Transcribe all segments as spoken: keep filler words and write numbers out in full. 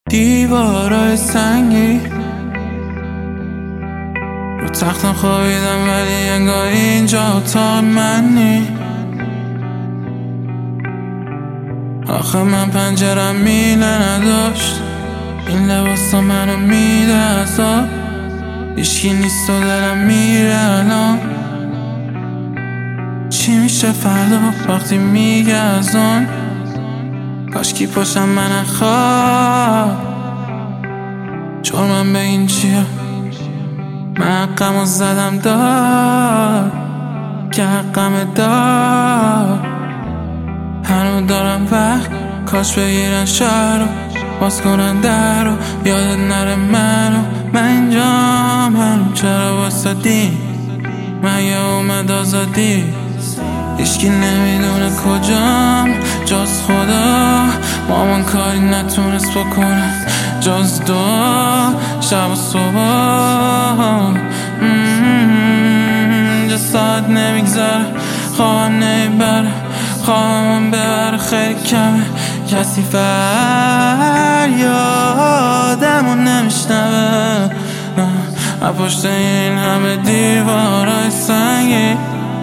دیوارای سنگی رو تختم خوابیدم، ولی انگار اینجا اتاق منی. آخه من پنجرم میله نداشت، این لباسا منو میده عذاب. هیچکی نیست و دلم میره الان. چی میشه فردا وقتی میگه از آن؟ کاشکی پشتم من نخواد. جرمم به این چیه؟ من حقمو زدم داد که حقم داد. هنو دارم وقت، کاش بگیرن شهر رو باز کنن در رو، یادت نره منو. من اینجا منو چرا واسدی؟ مگه اومد آزادی؟ هیچکی نمیدونه کجام جز خدا. مامان کاری نتونست بکنه جز دعا شب و صبح. اینجا ساعت نمیگذره، خوابم نمیبره، خوابم ببره خیلی کمه. کسی فریادمو نمیشنوه. از پشت این همه دیوارای سنگی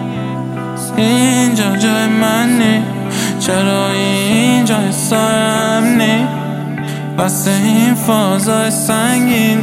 اینجا جای من نی. چرا اینجا سایم نی واسه این فازای سنگین؟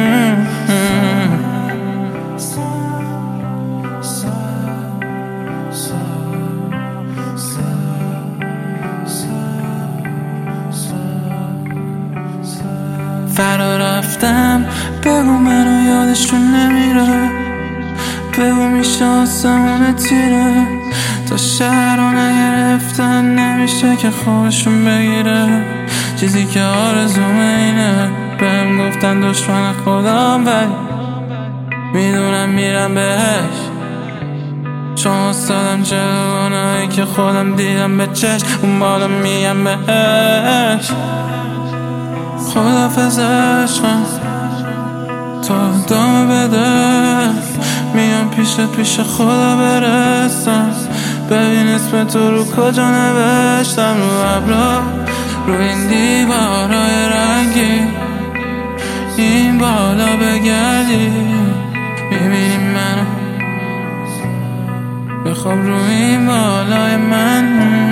فرا رفتم، بگو منو یادشون نمیره. بگو میشه آسمون تیره، تا شهر رو نگرفتن نمیشه که خوابشون بگیره. چیزی که آرزومه اینه، بهم گفتن دشمن خودم، ولی میدونم میرم بهش، چون استادم جلو گناهی که خودم دیدم به چشم. اون بالا میگم بهش خدافظ عشقم، تو ادامه بده. میام پیشت پیش خدا برسم، ببین اسم تو رو کجا نوشتم. رو ابرا، رو این دیوارای رنگی، این بالا بگردی میبینی منو. بخواب رو این بالای من.